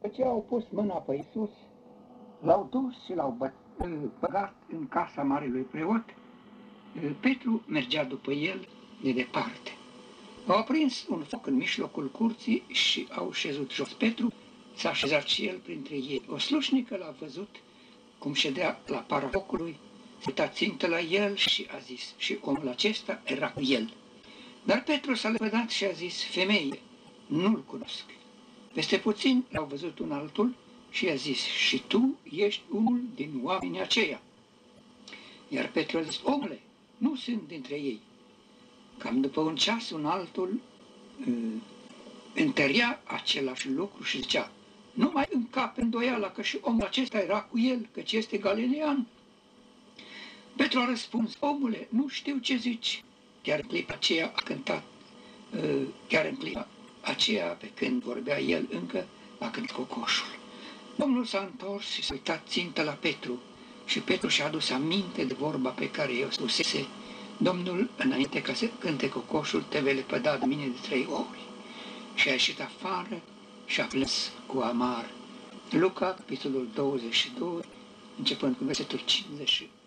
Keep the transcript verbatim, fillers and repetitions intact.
După ce au pus mâna pe Iisus, l-au dus și l-au băgat în casa marelui preot. Petru mergea după el de departe. Au aprins un foc în mijlocul curții și au șezut jos. Petru s-a așezat și el printre ei. O slușnică l-a văzut cum ședea la para focului, s-a uitat țintă la el și a zis, și omul acesta era cu el. Dar Petru s-a lepădat și a zis, femeie, nu-l cunosc. Peste puțin l-au văzut un altul și a zis, și tu ești unul din oamenii aceia. Iar Petru a zis, omule, nu sunt dintre ei. Cam după un ceas, un altul uh, întărea același lucru și zicea, nu mai încape îndoiala că și omul acesta era cu el, căci este galilean. Petru a răspuns, omule, nu știu ce zici. Chiar în clipa aceea a cântat, uh, chiar în clipa aceea pe când vorbea el încă, a cântat cocoșul. Domnul s-a întors și s-a uitat țintă la Petru și Petru și-a adus aminte de vorba pe care i-o spusese, Domnul, înainte ca să cânte cocoșul, te vei lepăda de mine de trei ori. Și a ieșit afară și a plâns cu amar. Luca, capitolul douăzeci și doi, începând cu versetul cincizeci și